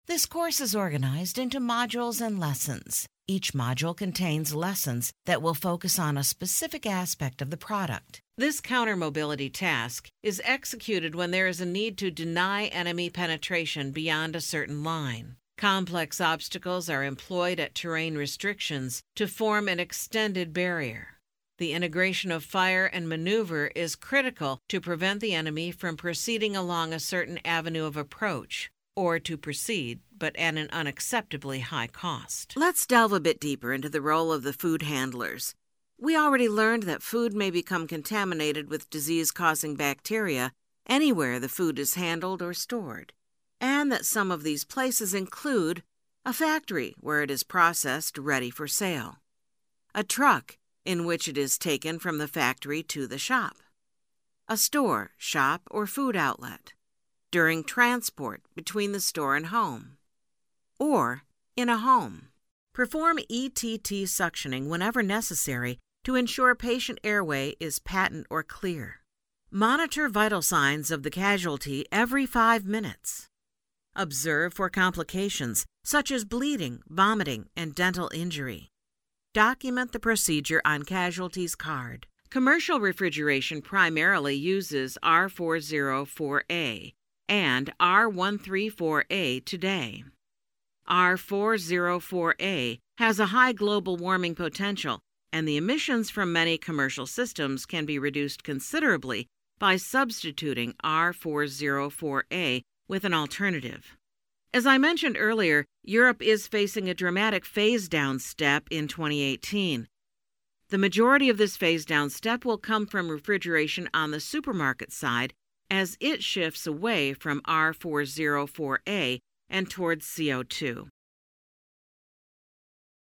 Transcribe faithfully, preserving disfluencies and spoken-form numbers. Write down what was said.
This course is organized into modules and lessons. Each module contains lessons that will focus on a specific aspect of the product. This counter-mobility task is executed when there is a need to deny enemy penetration beyond a certain line. Complex obstacles are employed at terrain restrictions to form an extended barrier. The integration of fire and maneuver is critical to prevent the enemy from proceeding along a certain avenue of approach, or to proceed, but at an unacceptably high cost. Let's delve a bit deeper into the role of the food handlers. We already learned that food may become contaminated with disease-causing bacteria anywhere the food is handled or stored, and that some of these places include a factory where it is processed ready for sale, a truck in which it is taken from the factory to the shop, a store, shop, or food outlet, during transport between the store and home, or in a home. Perform E T T suctioning whenever necessary to ensure patient airway is patent or clear. Monitor vital signs of the casualty every five minutes. Observe for complications such as bleeding, vomiting, and dental injury. Document the procedure on casualty's card. Commercial refrigeration primarily uses R four oh four A and R one thirty-four A today. R four oh four A has a high global warming potential, and the emissions from many commercial systems can be reduced considerably by substituting R four oh four A with an alternative. As I mentioned earlier, Europe is facing a dramatic phase-down step in twenty eighteen. The majority of this phase-down step will come from refrigeration on the supermarket side as it shifts away from R four oh four A and towards C O two.